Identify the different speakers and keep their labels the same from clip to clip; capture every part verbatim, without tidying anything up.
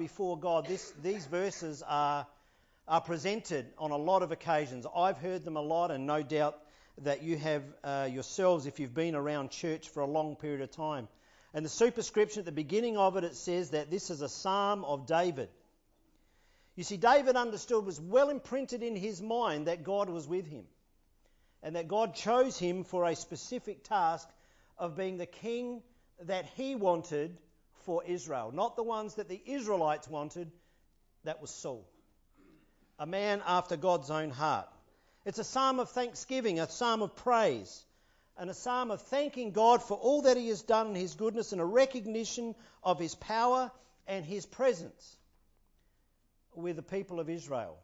Speaker 1: before God, this, these verses are, are presented on a lot of occasions. I've heard them a lot, and no doubt that you have uh, yourselves if you've been around church for a long period of time. And the superscription at the beginning of it, it says that this is a psalm of David. You see, David understood, was well imprinted in his mind that God was with him, and that God chose him for a specific task of being the king that he wanted for Israel, not the ones that the Israelites wanted. That was Saul, a man after God's own heart. It's a psalm of thanksgiving, a psalm of praise, and a psalm of thanking God for all that he has done in his goodness, and a recognition of his power and his presence with the people of Israel.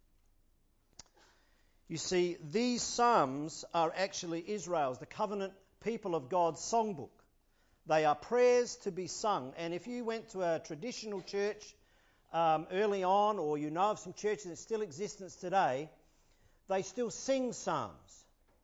Speaker 1: You see, these psalms are actually Israel's, the covenant people of God's songbook. They are prayers to be sung. And if you went to a traditional church um, early on, or you know of some churches that still exist today, they still sing psalms.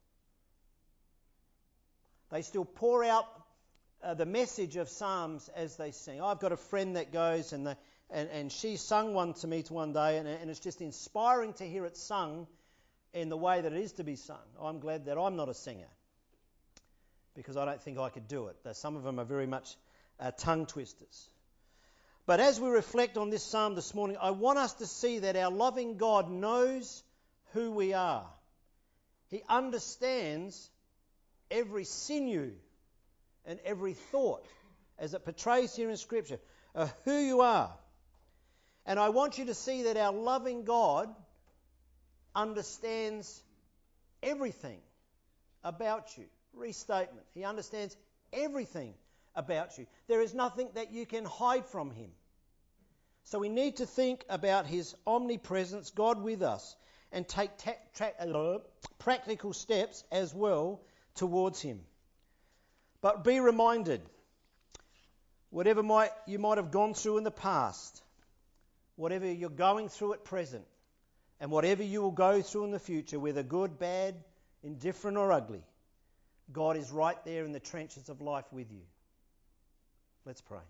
Speaker 1: They still pour out uh, the message of psalms as they sing. I've got a friend that goes, and the, and, and she sung one to me one day, and, and it's just inspiring to hear it sung in the way that it is to be sung. I'm glad that I'm not a singer, because I don't think I could do it. Some of them are very much uh, tongue twisters. But as we reflect on this psalm this morning, I want us to see that our loving God knows who we are. He understands every sinew and every thought, as it portrays here in Scripture, of who you are. And I want you to see that our loving God understands everything about you. Restatement. He understands everything about you. There is nothing that you can hide from him. So we need to think about his omnipresence, God with us, and take ta- tra- uh, practical steps as well towards him. But be reminded, whatever might you might have gone through in the past, whatever you're going through at present, and whatever you will go through in the future, whether good, bad, indifferent or ugly, God is right there in the trenches of life with you. Let's pray.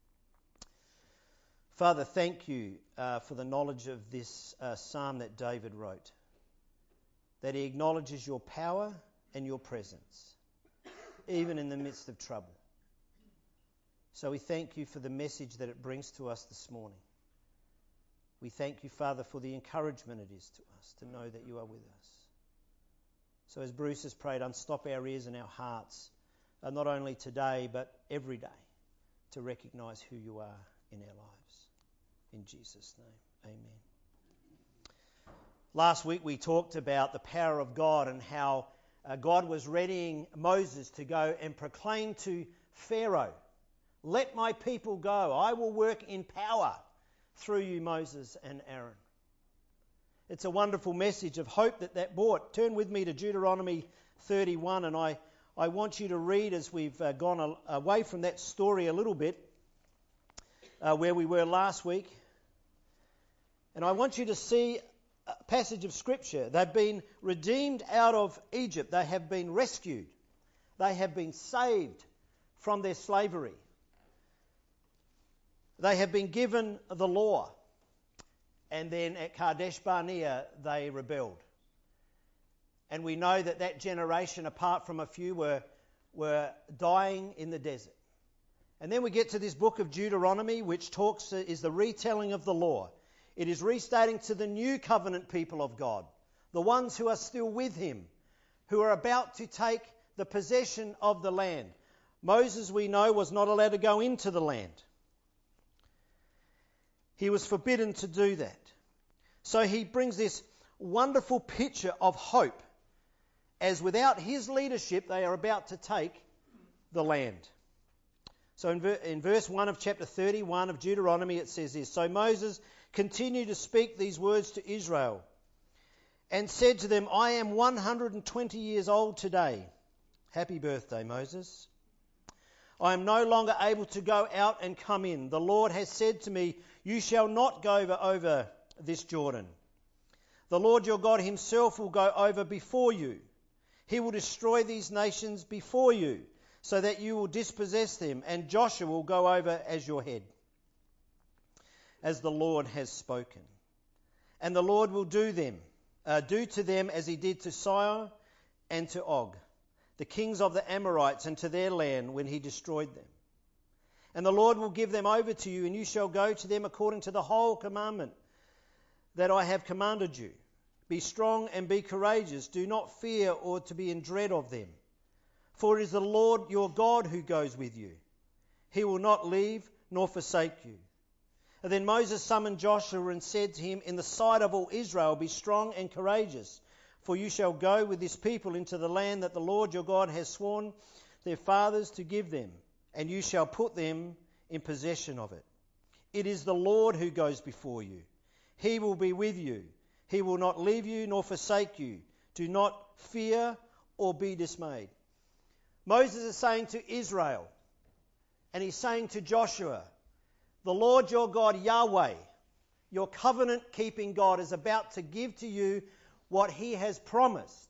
Speaker 1: Father, thank you uh, for the knowledge of this uh, psalm that David wrote, that he acknowledges your power and your presence, even in the midst of trouble. So we thank you for the message that it brings to us this morning. We thank you, Father, for the encouragement it is to us to know that you are with us. So as Bruce has prayed, unstop our ears and our hearts, uh, not only today but every day, to recognise who you are in our lives. In Jesus' name, amen. Last week we talked about the power of God and how uh, God was readying Moses to go and proclaim to Pharaoh, "Let my people go. I will work in power through you, Moses and Aaron." It's a wonderful message of hope that that brought. Turn with me to Deuteronomy thirty-one, and I, I want you to read as we've uh, gone a, away from that story a little bit, uh, where we were last week. And I want you to see a passage of Scripture. They've been redeemed out of Egypt. They have been rescued. They have been saved from their slavery. They have been given the law. And then at Kadesh Barnea, they rebelled. And we know that that generation, apart from a few, were, were dying in the desert. And then we get to this book of Deuteronomy, which talks is the retelling of the law. It is restating to the new covenant people of God, the ones who are still with him, who are about to take the possession of the land. Moses, we know, was not allowed to go into the land. He was forbidden to do that. So he brings this wonderful picture of hope, as without his leadership they are about to take the land. So in, ver- in verse one of chapter thirty-one of Deuteronomy it says this, "So Moses continued to speak these words to Israel and said to them, I am one hundred twenty years old today." Happy birthday, Moses. "I am no longer able to go out and come in. The Lord has said to me, you shall not go over, over this Jordan. The Lord your God himself will go over before you. He will destroy these nations before you, so that you will dispossess them, and Joshua will go over as your head. as the Lord has spoken. And the Lord will do them, uh, do to them as he did to Sihon and to Og, the kings of the Amorites, and to their land when he destroyed them. And the Lord will give them over to you, and you shall go to them according to the whole commandment that I have commanded you. Be strong and be courageous. Do not fear or to be in dread of them. For it is the Lord your God who goes with you. He will not leave nor forsake you. And then Moses summoned Joshua and said to him in the sight of all Israel, be strong and courageous, for you shall go with this people into the land that the Lord your God has sworn their fathers to give them, and you shall put them in possession of it. It is the Lord who goes before you. He will be with you. He will not leave you nor forsake you. Do not fear or be dismayed. Moses is saying to Israel, and he's saying to Joshua, the Lord your God, Yahweh, your covenant-keeping God, is about to give to you what he has promised.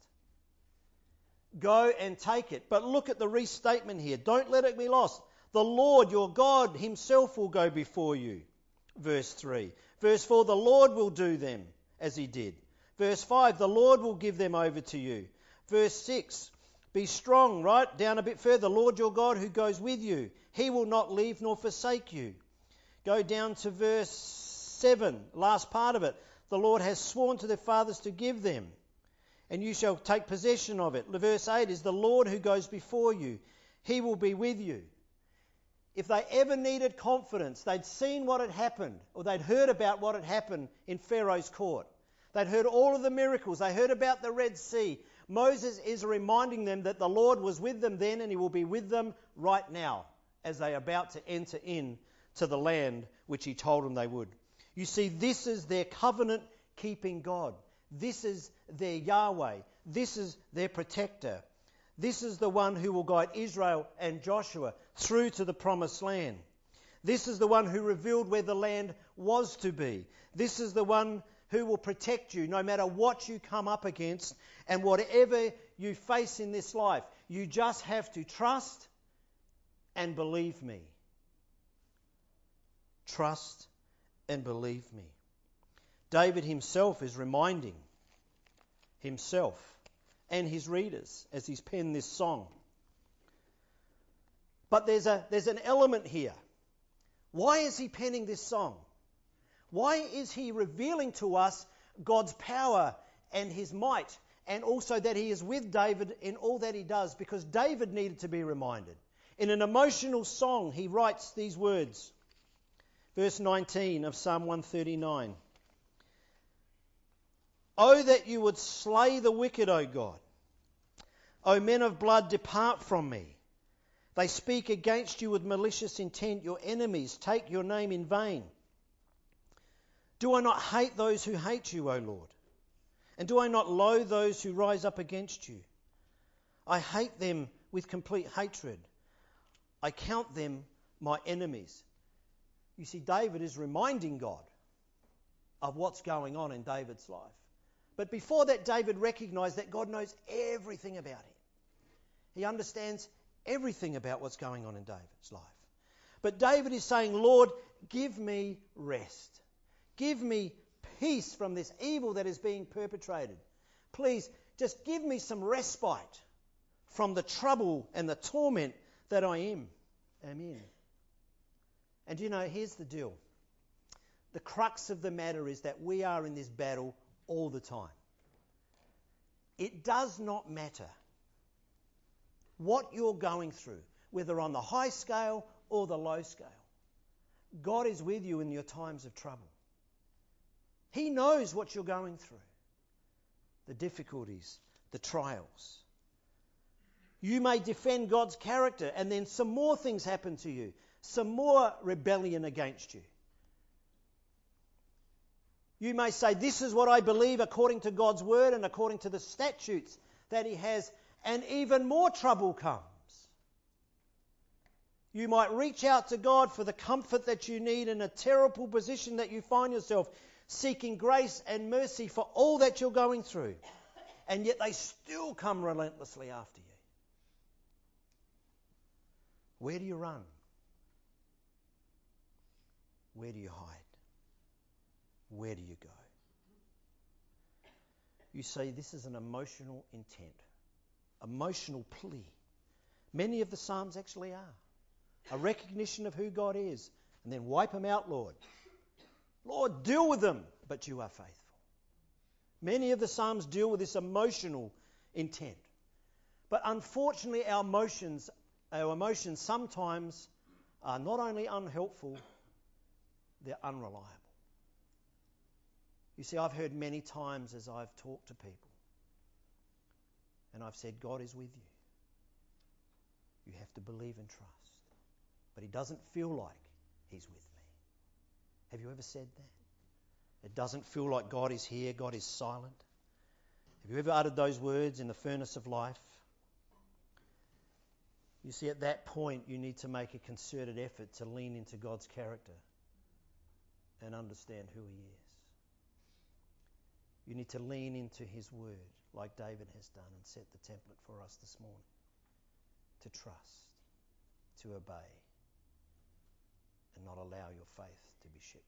Speaker 1: Go and take it. But look at the restatement here. Don't let it be lost. The Lord your God himself will go before you. Verse three. Verse four, the Lord will do them as he did. Verse five, the Lord will give them over to you. Verse six, be strong, right? Down a bit further, the Lord your God who goes with you. He will not leave nor forsake you. Go down to verse seven, last part of it. The Lord has sworn to their fathers to give them, and you shall take possession of it. Verse eight is the Lord who goes before you. He will be with you. If they ever needed confidence, they'd seen what had happened, or they'd heard about what had happened in Pharaoh's court. They'd heard all of the miracles. They heard about the Red Sea. Moses is reminding them that the Lord was with them then, and he will be with them right now as they are about to enter in to the land which he told them they would. You see, this is their covenant-keeping God. This is their Yahweh. This is their protector. This is the one who will guide Israel and Joshua through to the promised land. This is the one who revealed where the land was to be. This is the one who will protect you no matter what you come up against and whatever you face in this life. You just have to trust and believe me. Trust and believe me. David himself is reminding himself and his readers as he's penned this song. But there's a there's an element here. Why is he penning this song? Why is he revealing to us God's power and his might, and also that he is with David in all that he does? Because David needed to be reminded. In an emotional song, he writes these words. Verse nineteen of Psalm one thirty-nine. Oh, that you would slay the wicked, O God. O men of blood, depart from me. They speak against you with malicious intent. Your enemies take your name in vain. Do I not hate those who hate you, O Lord? And do I not loathe those who rise up against you? I hate them with complete hatred. I count them my enemies. You see, David is reminding God of what's going on in David's life. But before that, David recognized that God knows everything about him. He understands everything about what's going on in David's life. But David is saying, Lord, give me rest. Give me peace from this evil that is being perpetrated. Please, just give me some respite from the trouble and the torment that I am, am in. And you know, here's the deal. The crux of the matter is that we are in this battle all the time. It does not matter what you're going through, whether on the high scale or the low scale. God is with you in your times of trouble. He knows what you're going through, the difficulties, the trials. You may defend God's character, and then some more things happen to you, some more rebellion against you. You may say, this is what I believe according to God's word and according to the statutes that he has, and even more trouble comes. You might reach out to God for the comfort that you need in a terrible position that you find yourself, seeking grace and mercy for all that you're going through. And yet they still come relentlessly after you. Where do you run? Where do you hide? where do you go? You see, this is an emotional intent, emotional plea. Many of the Psalms actually are. A recognition of who God is, and then wipe them out, Lord. Lord, deal with them, but you are faithful. Many of the Psalms deal with this emotional intent. But unfortunately, our emotions, our emotions sometimes are not only unhelpful, they're unreliable. You see, I've heard many times as I've talked to people, and I've said, God is with you. You have to believe and trust. But he doesn't feel like he's with me. Have you ever said that? It doesn't feel like God is here, God is silent. Have you ever uttered those words in the furnace of life? You see, at that point, you need to make a concerted effort to lean into God's character and understand who he is. You need to lean into his word like David has done and set the template for us this morning. To trust, to obey, and not allow your faith to be shipwrecked.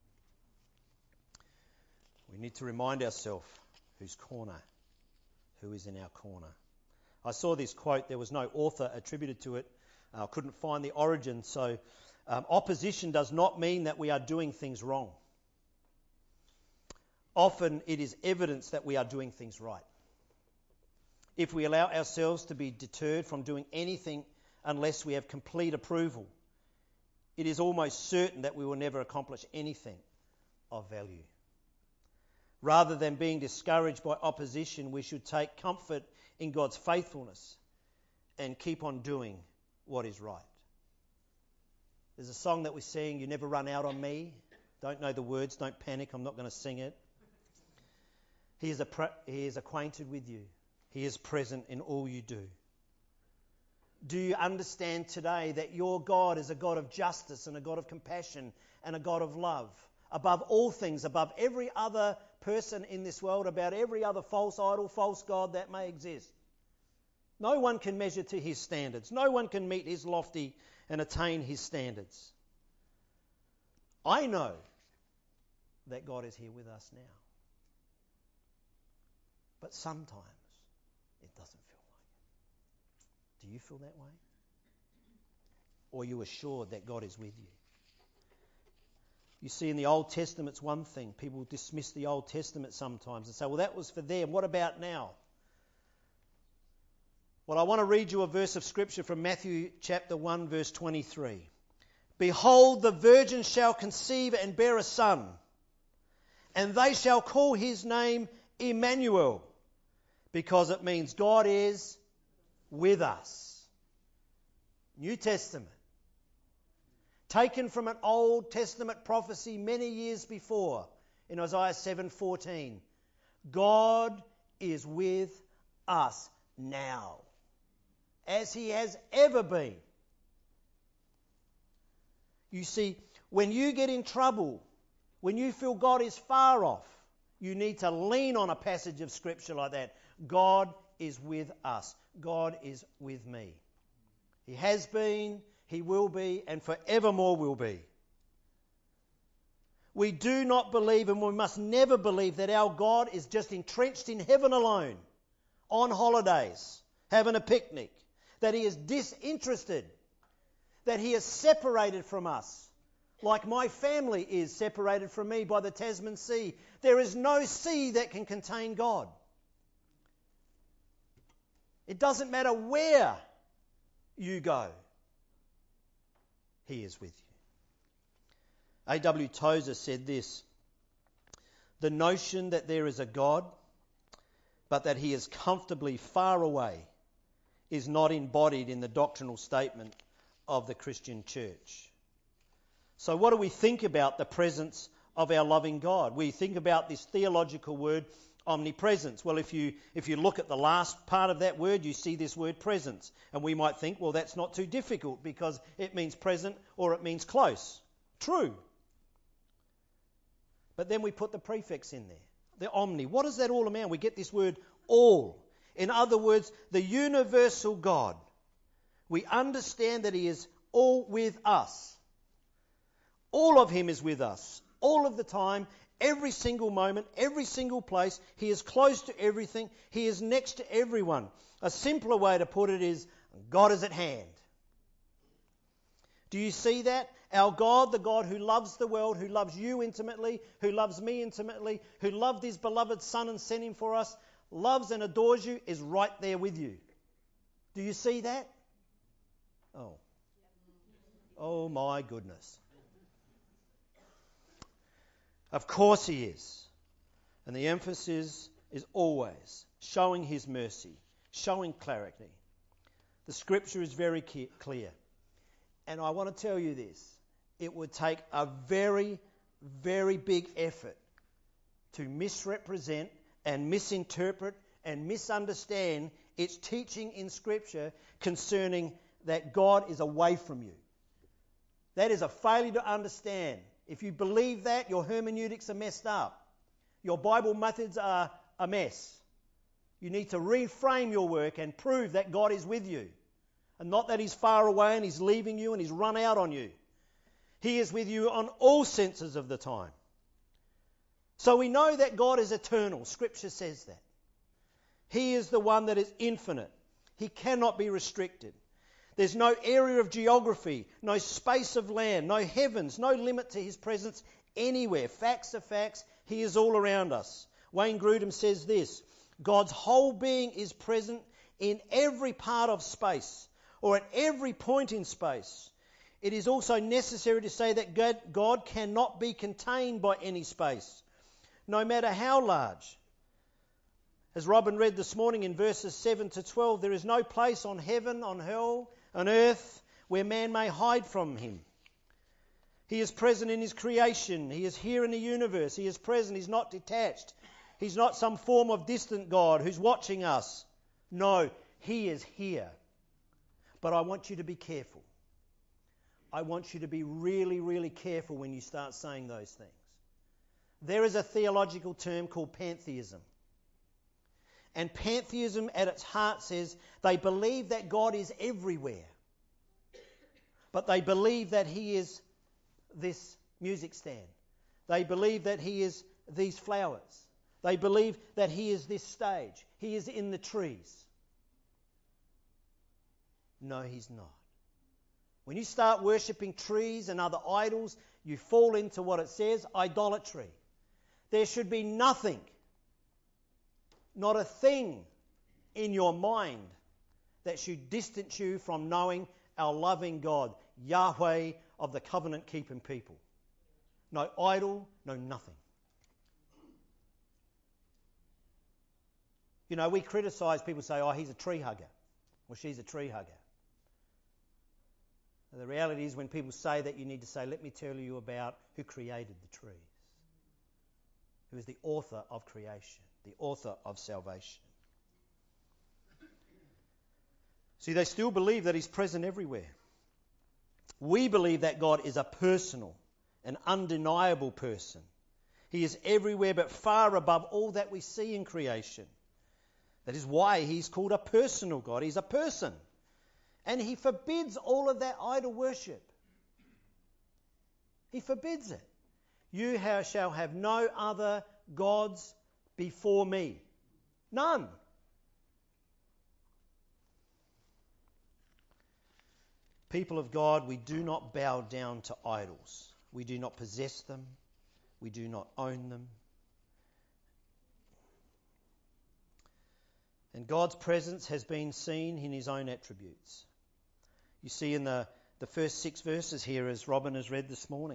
Speaker 1: We need to remind ourselves whose corner, who is in our corner. I saw this quote, there was no author attributed to it. I uh, couldn't find the origin. So um, opposition does not mean that we are doing things wrong. Often it is evidence that we are doing things right. If we allow ourselves to be deterred from doing anything unless we have complete approval, it is almost certain that we will never accomplish anything of value. Rather than being discouraged by opposition, we should take comfort in God's faithfulness and keep on doing what is right. There's a song that we sing, You Never Run Out on Me. Don't know the words, don't panic, I'm not going to sing it. He is, a pre- he is acquainted with you. He is present in all you do. Do you understand today that your God is a God of justice and a God of compassion and a God of love? Above all things, above every other person in this world, about every other false idol, false god that may exist. No one can measure to his standards. No one can meet his lofty and attain his standards. I know that God is here with us now. But sometimes it doesn't feel like it. Do you feel that way? Or are you assured that God is with you? You see, in the Old Testament, it's one thing. People dismiss the Old Testament sometimes and say, well, that was for them. What about now? Well, I want to read you a verse of Scripture from Matthew chapter one, verse twenty-three. Behold, the virgin shall conceive and bear a son, and they shall call his name Emmanuel, because it means God is with us. New Testament. Taken from an Old Testament prophecy many years before in Isaiah seven fourteen. God is with us now, as he has ever been. You see, when you get in trouble, when you feel God is far off, you need to lean on a passage of Scripture like that. God is with us. God is with me. He has been, he will be, and forevermore will be. We do not believe, and we must never believe, that our God is just entrenched in heaven alone, on holidays, having a picnic, that he is disinterested, that he is separated from us, like my family is separated from me by the Tasman Sea. There is no sea that can contain God. It doesn't matter where you go. He is with you. A W Tozer said this: the notion that there is a God, but that he is comfortably far away, is not embodied in the doctrinal statement of the Christian church. So what do we think about the presence of our loving God? We think about this theological word, omnipresence. Well, if you if you look at the last part of that word, you see this word presence. And we might think, well, that's not too difficult because it means present or it means close. True. But then we put the prefix in there, the omni. What does that all amount? We get this word all. In other words, the universal God. We understand that he is all with us. All of him is with us. all of the time, every single moment, every single place. He is close to everything. He is next to everyone. A simpler way to put it is, God is at hand. Do you see that? Our God, the God who loves the world, who loves you intimately, who loves me intimately, who loved his beloved Son and sent him for us, loves and adores you, is right there with you. Do you see that? Oh. Oh my goodness. Of course he is. And the emphasis is always showing his mercy, showing clarity. The scripture is very clear. And I want to tell you this. It would take a very, very big effort to misrepresent and misinterpret and misunderstand its teaching in Scripture concerning that God is away from you. That is a failure to understand. If you believe that, your hermeneutics are messed up. Your Bible methods are a mess. You need to reframe your work and prove that God is with you. And not that he's far away and he's leaving you and he's run out on you. He is with you on all senses of the time. So we know that God is eternal. Scripture says that. He is the one that is infinite. He cannot be restricted. There's no area of geography, no space of land, no heavens, no limit to his presence anywhere. Facts are facts. He is all around us. Wayne Grudem says this, God's whole being is present in every part of space, or at every point in space. It is also necessary to say that God, God cannot be contained by any space, no matter how large. As Robin read this morning in verses seven to twelve, there is no place on heaven, on hell, on earth, where man may hide from him. He is present in his creation. He is here in the universe. He is present. He's not detached. He's not some form of distant God who's watching us. No, he is here. But I want you to be careful. I want you to be really, really careful when you start saying those things. There is a theological term called pantheism. And pantheism at its heart says they believe that God is everywhere. But they believe that he is this music stand. They believe that he is these flowers. They believe that he is this stage. He is in the trees. No, he's not. When you start worshipping trees and other idols, you fall into what it says, idolatry. There should be nothing, not a thing in your mind that should distance you from knowing our loving God, Yahweh of the covenant-keeping people. No idol, no nothing. You know, we criticise people say, oh, he's a tree hugger, or she's a tree hugger. The reality is when people say that, you need to say, let me tell you about who created the trees, who is the author of creation, the author of salvation. See, they still believe that he's present everywhere. We believe that God is a personal, an undeniable person. He is everywhere but far above all that we see in creation. That is why he's called a personal God. He's a person. And he forbids all of that idol worship. He forbids it. You shall have no other gods before me. None. People of God, we do not bow down to idols. We do not possess them. We do not own them. And God's presence has been seen in his own attributes. You see in the, the first six verses here, as Robin has read this morning,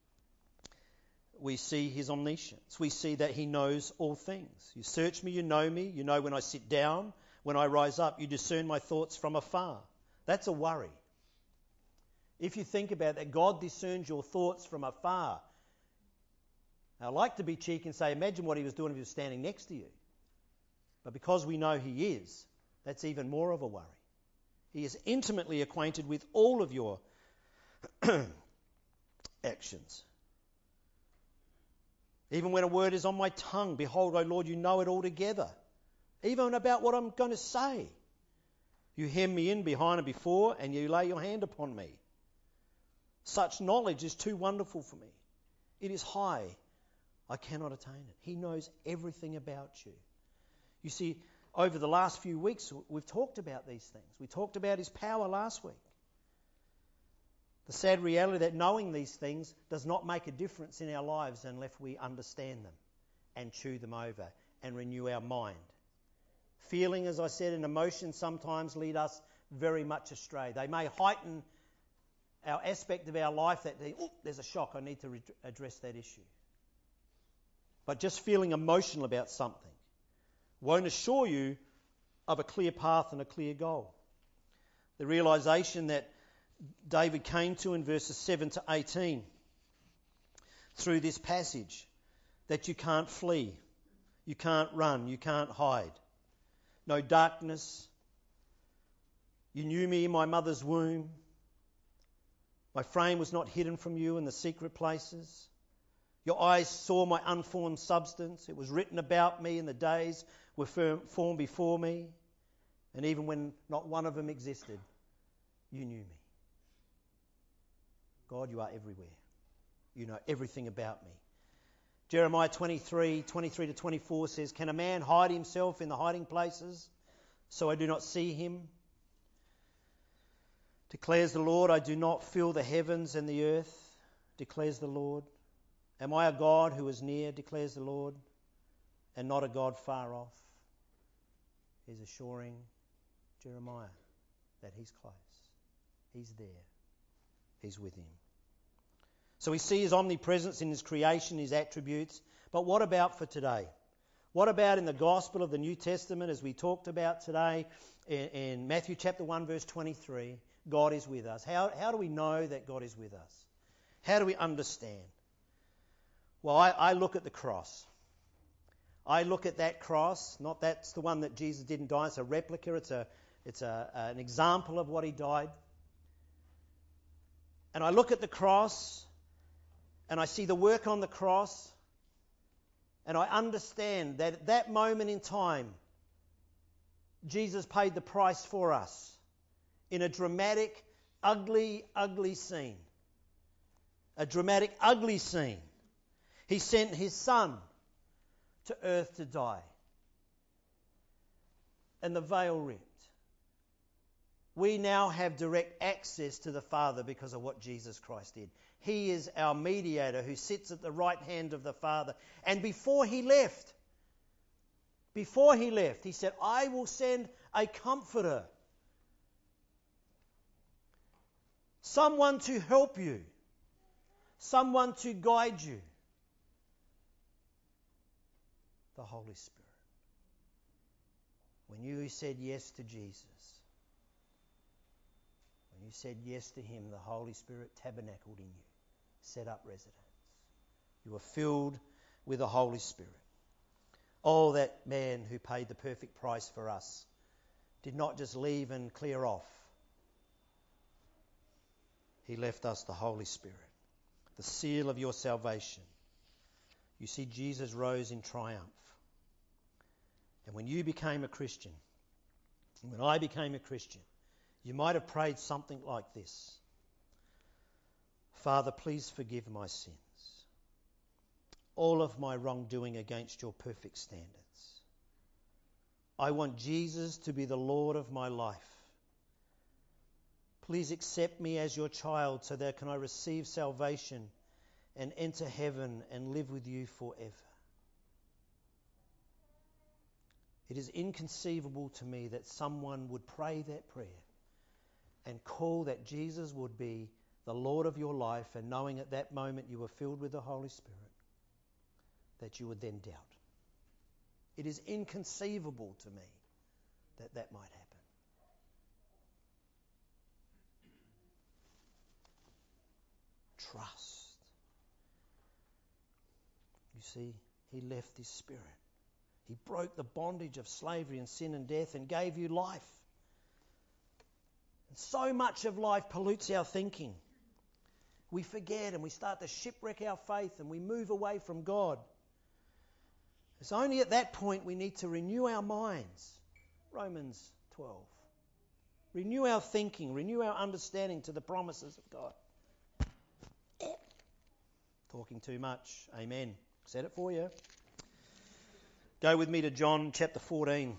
Speaker 1: we see his omniscience. We see that he knows all things. You search me, you know me. You know when I sit down, when I rise up. You discern my thoughts from afar. That's a worry. If you think about that, God discerns your thoughts from afar. Now, I like to be cheeky and say, imagine what he was doing if he was standing next to you. But because we know he is, that's even more of a worry. He is intimately acquainted with all of your actions. Even when a word is on my tongue, behold, O Lord, you know it altogether. Even about what I'm going to say. You hem me in behind and before, and you lay your hand upon me. Such knowledge is too wonderful for me. It is high. I cannot attain it. He knows everything about you. You see, over the last few weeks, we've talked about these things. We talked about his power last week. The sad reality that knowing these things does not make a difference in our lives unless we understand them and chew them over and renew our mind. Feeling, as I said, and emotions sometimes lead us very much astray. They may heighten our aspect of our life that oh, there's a shock, I need to re- address that issue. But just feeling emotional about something won't assure you of a clear path and a clear goal. The realization that David came to in verses seven to eighteen through this passage, that you can't flee, you can't run, you can't hide. No darkness. You knew me in my mother's womb. My frame was not hidden from you in the secret places. Your eyes saw my unformed substance. It was written about me, and the days were formed before me. And even when not one of them existed, you knew me. God, you are everywhere. You know everything about me. Jeremiah twenty-three, twenty-three to twenty-four says, can a man hide himself in the hiding places so I do not see him? Declares the Lord, I do not fill the heavens and the earth, declares the Lord. Am I a God who is near, declares the Lord, and not a God far off? He's assuring Jeremiah that he's close. He's there. He's with him. So we see his omnipresence in his creation, his attributes. But what about for today? What about in the gospel of the New Testament, as we talked about today in, in Matthew chapter one, verse twenty-three, God is with us. How, how do we know that God is with us? How do we understand? Well, I, I look at the cross. I look at that cross, not that's the one that Jesus didn't die, it's a replica, it's a it's a, an example of what he died. And I look at the cross, and I see the work on the cross, and I understand that at that moment in time, Jesus paid the price for us in a dramatic, ugly, ugly scene. A dramatic, ugly scene. He sent his Son to earth to die. And the veil ripped. We now have direct access to the Father because of what Jesus Christ did. He is our mediator who sits at the right hand of the Father. And before he left, before he left, he said, I will send a comforter. Someone to help you. Someone to guide you. The Holy Spirit. When you said yes to Jesus, when you said yes to him, the Holy Spirit tabernacled in you, set up residence. You were filled with the Holy Spirit. Oh, that man who paid the perfect price for us did not just leave and clear off. He left us the Holy Spirit, the seal of your salvation. You see, Jesus rose in triumph. And when you became a Christian, when I became a Christian, you might have prayed something like this. Father, please forgive my sins. All of my wrongdoing against your perfect standards. I want Jesus to be the Lord of my life. Please accept me as your child so that can I receive salvation and enter heaven and live with you forever. It is inconceivable to me that someone would pray that prayer and call that Jesus would be the Lord of your life, and knowing at that moment you were filled with the Holy Spirit, that you would then doubt. It is inconceivable to me that that might happen. Trust. You see, he left his Spirit. He broke the bondage of slavery and sin and death and gave you life. And so much of life pollutes our thinking. We forget and we start to shipwreck our faith and we move away from God. It's only at that point we need to renew our minds. Romans twelve. Renew our thinking, renew our understanding to the promises of God. Talking too much. Amen. Said it for you. Go with me to John chapter fourteen.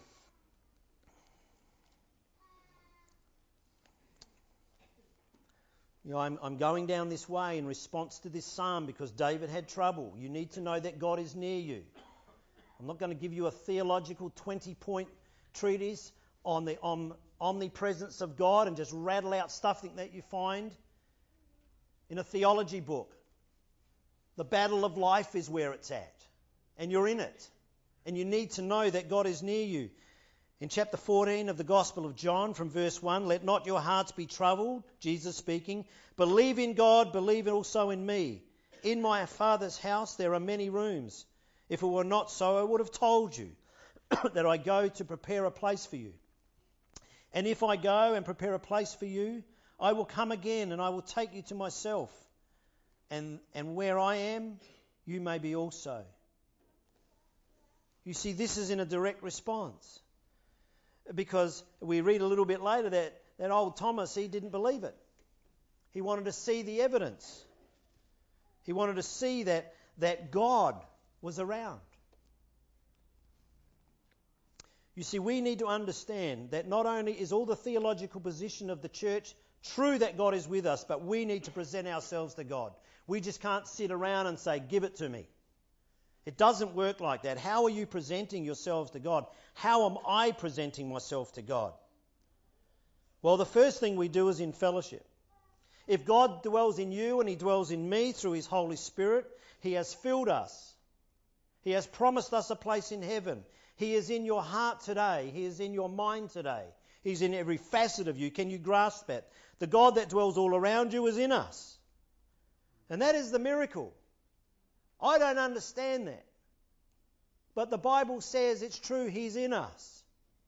Speaker 1: You know, I'm, I'm going down this way in response to this psalm because David had trouble. You need to know that God is near you. I'm not going to give you a theological twenty-point treatise on the om, omnipresence of God and just rattle out stuff that you find in a theology book. The battle of life is where it's at, and you're in it. And you need to know that God is near you. In chapter fourteen of the Gospel of John, from verse one, let not your hearts be troubled, Jesus speaking. Believe in God, believe also in me. In my Father's house there are many rooms. If it were not so, I would have told you that I go to prepare a place for you. And if I go and prepare a place for you, I will come again and I will take you to myself. And, and where I am, you may be also. You see, this is in a direct response. Because we read a little bit later that, that old Thomas, he didn't believe it. He wanted to see the evidence. He wanted to see that, that God was around. You see, we need to understand that not only is all the theological position of the church true that God is with us, but we need to present ourselves to God. We just can't sit around and say, give it to me. It doesn't work like that. How are you presenting yourselves to God? How am I presenting myself to God? Well, the first thing we do is in fellowship. If God dwells in you and He dwells in me through His Holy Spirit, He has filled us. He has promised us a place in heaven. He is in your heart today. He is in your mind today. He's in every facet of you. Can you grasp that? The God that dwells all around you is in us. And that is the miracle. I don't understand that. But the Bible says it's true. He's in us.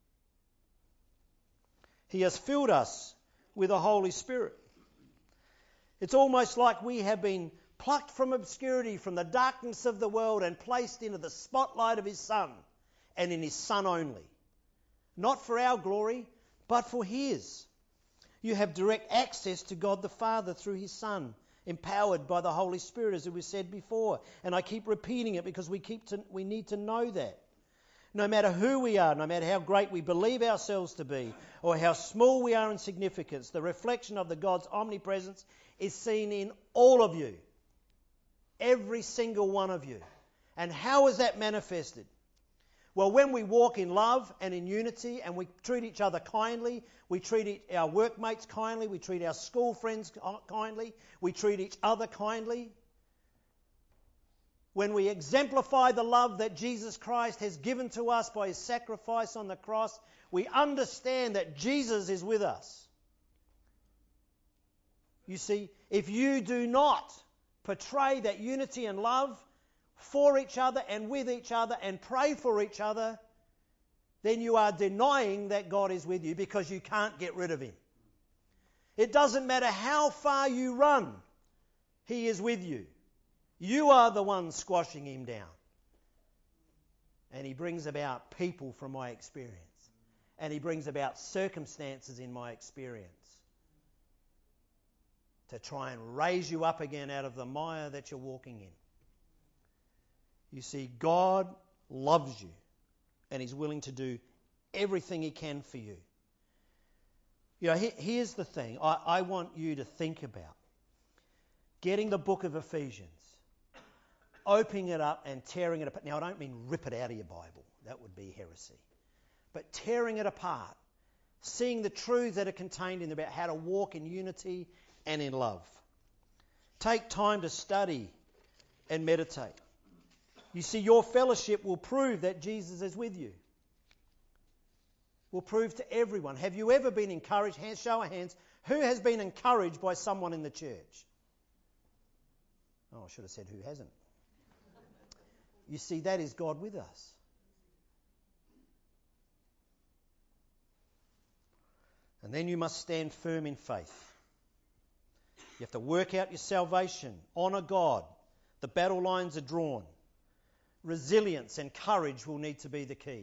Speaker 1: He has filled us with the Holy Spirit. It's almost like we have been plucked from obscurity, from the darkness of the world, and placed into the spotlight of His Son, and in His Son only. Not for our glory, but for His. You have direct access to God the Father through His Son, empowered by the Holy Spirit, as we said before. And I keep repeating it because we keep to, we need to know that. No matter who we are, no matter how great we believe ourselves to be, or how small we are in significance, the reflection of the God's omnipresence is seen in all of you. Every single one of you. And how is that manifested? Well, when we walk in love and in unity and we treat each other kindly, we treat our workmates kindly, we treat our school friends kindly, we treat each other kindly. When we exemplify the love that Jesus Christ has given to us by His sacrifice on the cross, we understand that Jesus is with us. You see, if you do not portray that unity and love for each other and with each other and pray for each other, then you are denying that God is with you because you can't get rid of Him. It doesn't matter how far you run, He is with you. You are the one squashing Him down. And He brings about people from my experience. And He brings about circumstances in my experience to try and raise you up again out of the mire that you're walking in. You see, God loves you and He's willing to do everything He can for you. You know, he, here's the thing I, I want you to think about. Getting the book of Ephesians, opening it up and tearing it apart. Now, I don't mean rip it out of your Bible. That would be heresy. But tearing it apart, seeing the truths that are contained in it about how to walk in unity and in love. Take time to study and meditate. You see, your fellowship will prove that Jesus is with you. Will prove to everyone. Have you ever been encouraged? Hands, show of hands. Who has been encouraged by someone in the church? Oh, I should have said who hasn't. You see, that is God with us. And then you must stand firm in faith. You have to work out your salvation. Honour God. The battle lines are drawn. Resilience and courage will need to be the key.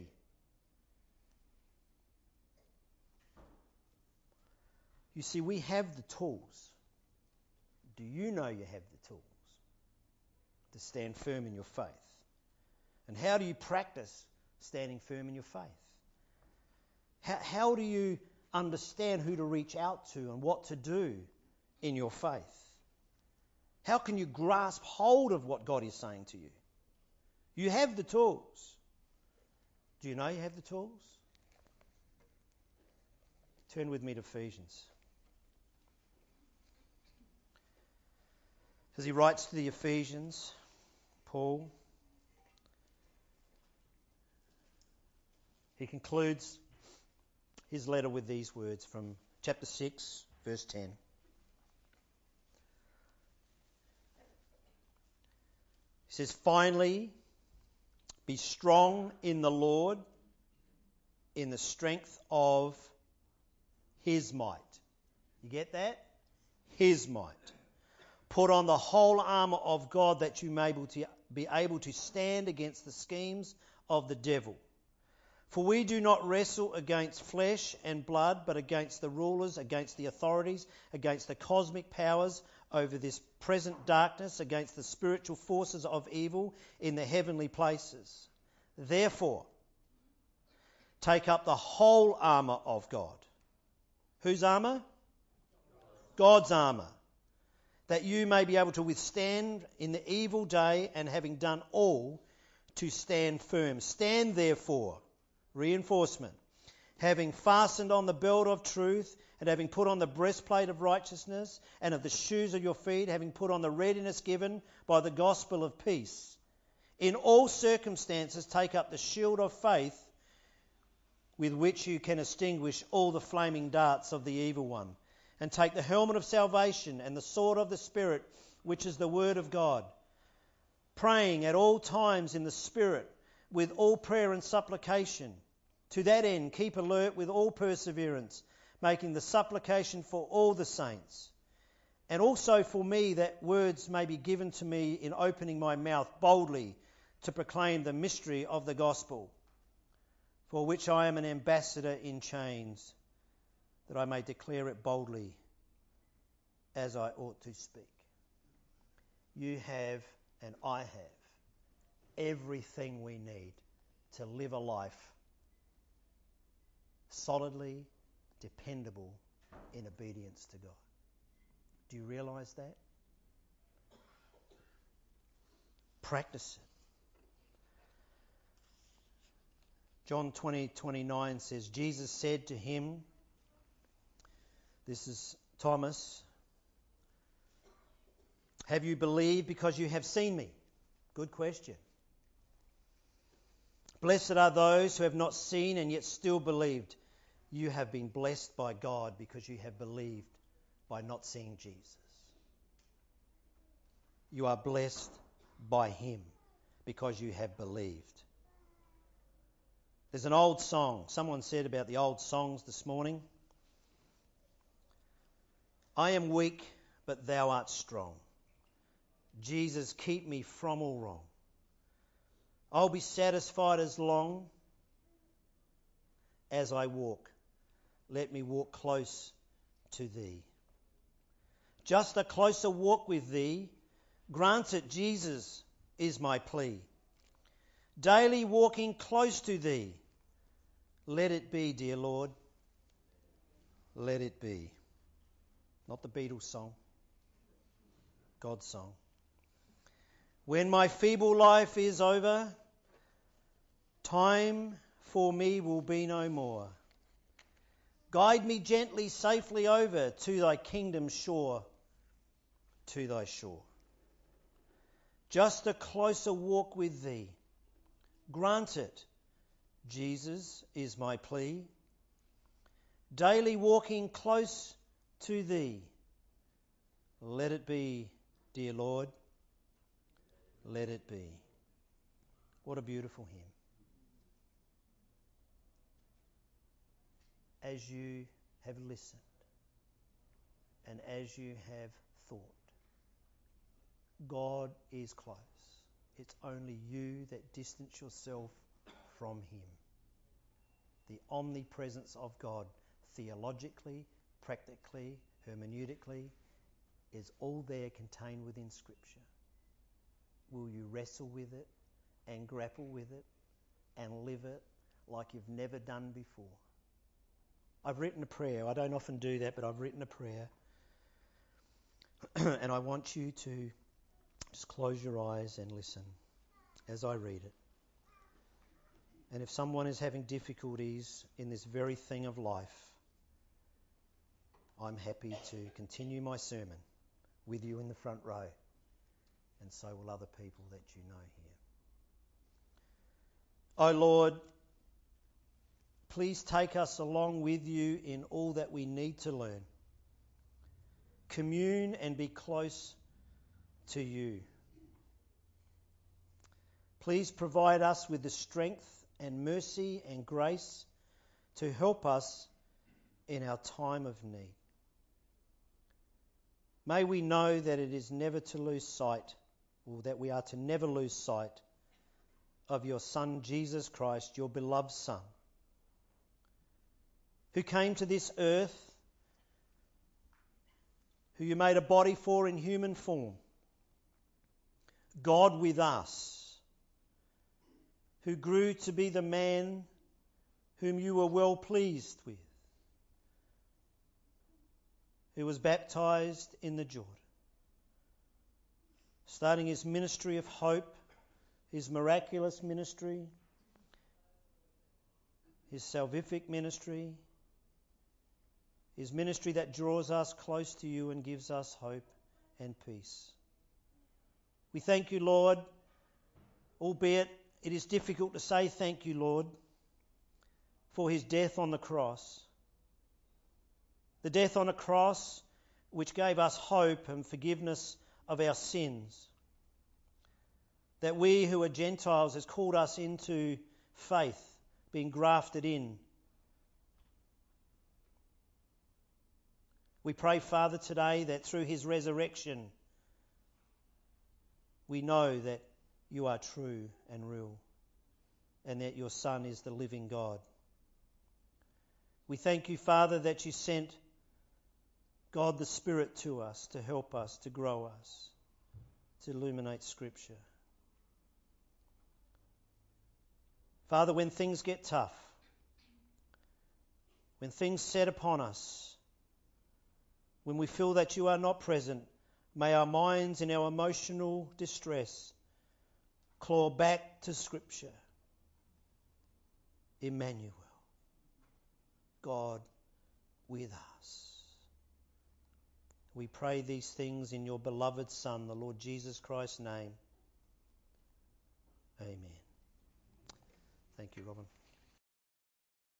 Speaker 1: You see, we have the tools. Do you know you have the tools? to stand firm in your faith. And how do you practice standing firm in your faith? How, how do you understand who to reach out to and what to do in your faith? How can you grasp hold of what God is saying to you? You have the tools. Do you know you have the tools? Turn with me to Ephesians. As he writes to the Ephesians, Paul, he concludes his letter with these words from chapter six, verse ten. He says, "Finally, be strong in the Lord, in the strength of His might." You get that? His might. "Put on the whole armour of God, that you may be able to stand against the schemes of the devil. For we do not wrestle against flesh and blood, but against the rulers, against the authorities, against the cosmic powers over this present darkness, against the spiritual forces of evil in the heavenly places. Therefore, take up the whole armour of God." Whose armour? God's armour. "That you may be able to withstand in the evil day, and having done all, to stand firm. Stand therefore," reinforcement, "having fastened on the belt of truth, and having put on the breastplate of righteousness, and of the shoes of your feet, having put on the readiness given by the gospel of peace. In all circumstances take up the shield of faith, with which you can extinguish all the flaming darts of the evil one. And take the helmet of salvation and the sword of the Spirit, which is the word of God, praying at all times in the Spirit, with all prayer and supplication. To that end, keep alert with all perseverance, making the supplication for all the saints. And also for me, that words may be given to me in opening my mouth boldly to proclaim the mystery of the gospel, for which I am an ambassador in chains, that I may declare it boldly as I ought to speak." You have, and I have, everything we need to live a life solidly dependable in obedience to God. Do you realise that? Practice it. John twenty twenty-nine says, Jesus said to him, this is Thomas, "Have you believed because you have seen me?" Good question. "Blessed are those who have not seen and yet still believed. You have been blessed by God because you have believed by not seeing Jesus." You are blessed by Him because you have believed. There's an old song. Someone said about the old songs this morning, "I am weak, but thou art strong. Jesus, keep me from all wrong. I'll be satisfied as long as I walk. Let me walk close to thee. Just a closer walk with thee. Grant it, Jesus, is my plea. Daily walking close to thee. Let it be, dear Lord. Let it be." Not the Beatles song. God's song. "When my feeble life is over, time for me will be no more. Guide me gently, safely over to thy kingdom shore, to thy shore. Just a closer walk with thee. Grant it, Jesus, is my plea. Daily walking close to thee. Let it be, dear Lord. Let it be." What a beautiful hymn. As you have listened and as you have thought, God is close. It's only you that distance yourself from Him. The omnipresence of God, theologically, practically, hermeneutically, is all there contained within Scripture. will you wrestle with it and grapple with it and live it like you've never done before. I've written a prayer. I don't often do that, but I've written a prayer. And I want you to just close your eyes and listen as I read it. And if someone is having difficulties in this very thing of life, I'm happy to continue my sermon with you in the front row, and so will other people that you know here. Oh Lord, please take us along with you in all that we need to learn. Commune and be close to you. Please provide us with the strength and mercy and grace to help us in our time of need. May we know that it is never to lose sight, or that we are to never lose sight of your Son, Jesus Christ, your beloved Son, who came to this earth, who you made a body for in human form, God with us, who grew to be the man whom you were well pleased with, who was baptized in the Jordan, starting his ministry of hope, his miraculous ministry, his salvific ministry, his ministry that draws us close to you and gives us hope and peace. We thank you, Lord, albeit it is difficult to say thank you, Lord, for his death on the cross. The death on a cross which gave us hope and forgiveness of our sins. That we who are Gentiles has called us into faith, being grafted in. We pray, Father, today that through his resurrection we know that you are true and real, and that your Son is the living God. We thank you, Father, that you sent God the Spirit to us to help us, to grow us, to illuminate Scripture. Father, when things get tough, when things set upon us, when we feel that you are not present, may our minds in our emotional distress claw back to Scripture. Emmanuel, God with us. We pray these things in your beloved Son, the Lord Jesus Christ's name. Amen. Thank you, Robin.